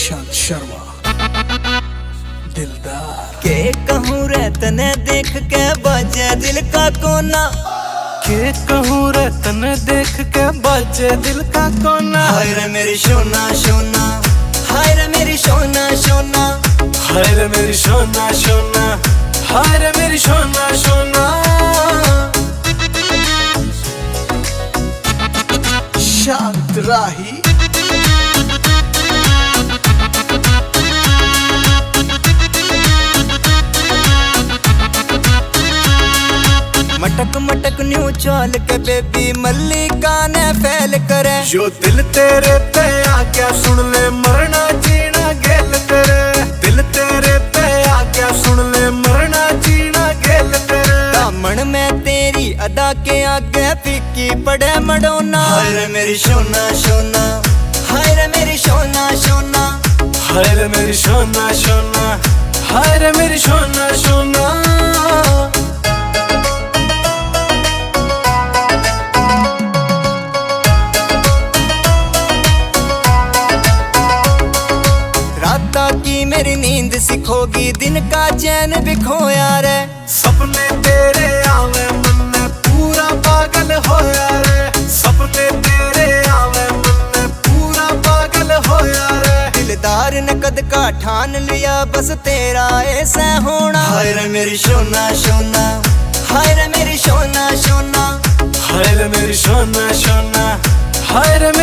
प्रशांत शर्मा दिलदार। के कहूँ रे तने देख के बजे दिल का कोना, के कहूँ रे तने देख के बजे दिल का कोना। हाय रे मेरी सोना सोना, हाय रे मेरी सोना सोना, हाय रे मेरी सोना सोना, हाय रे मेरी सोना सोना। शांत राही मटक मटक न्यू चाल के बेबी मल्लिका ने फैल करे। जो दिल तेरे पे आ गया सुन ले मरना जीना गेल तेरे। दिल तेरे पे आ गया सुन ले मरना जीना गेल तेरे। दामन में तेरी अदा के आगे फीकी पड़े मडोना। हाय रे मेरी सोना सोना, हाय रे मेरी सोना सोना, हाय रे मेरी सोना सोना, हाय रे मेरी सोना सोना। की मेरी नींद सिखोगी दिन का चैन भी खोया रे। सपने तेरे आवे मन में पूरा पागल होया रे। सपने तेरे आवे मन में पूरा पागल होया रे। दिलदार ने कद का ठान लिया बस तेरा ऐसा होना। हाय रे मेरी सोना सोना, हाय रे मेरी सोना सोना, हाय रे मेरी सोना सोना, हाय रे